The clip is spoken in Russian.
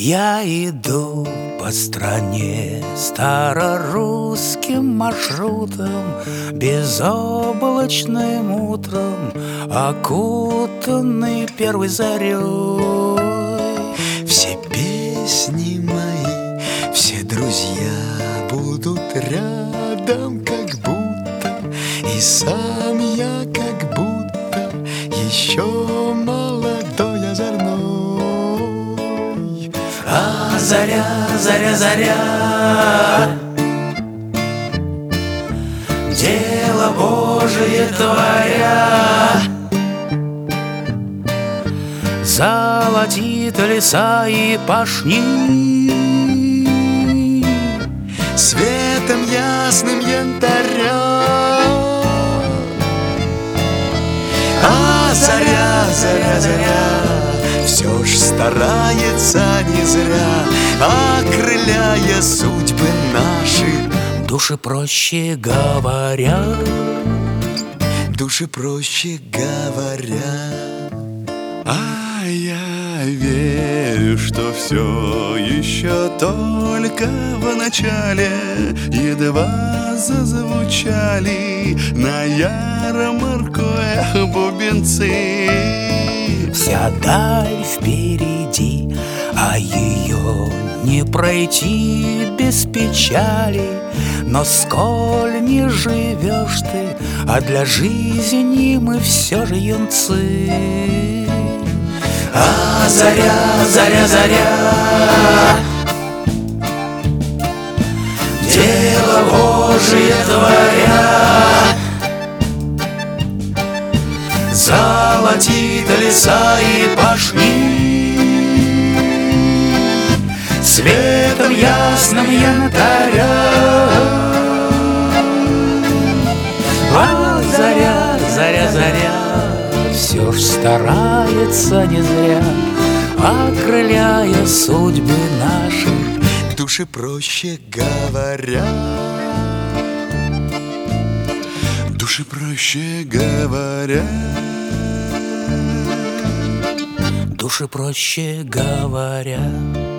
Я иду по стране старорусским маршрутом, безоблачным утром, окутанный первой зарей. Все песни мои, все друзья будут рядом, как будто, и сам я как будто еще молодой, озорной. А заря, заря, заря, дело Божие творя, золотит леса и пашни, светом ясным янтаря. А заря, заря, заря, все ж старается не зря, окрыляя судьбы наши. Души проще говоря, души проще говоря. А я верю, что все еще только в начале, едва зазвучали на ярмарку бубенцы. вся даль впереди, а ее не пройти без печали. Но сколь не живешь ты, а для жизни мы все же юнцы. А заря, заря, заря, дело Божие творя, золотит леса и пашни, светом ясным янтаря. А заря, заря, заря, все ж старается не зря, окрыляя судьбы наши. Души проще говоря, души проще говоря, души проще говоря.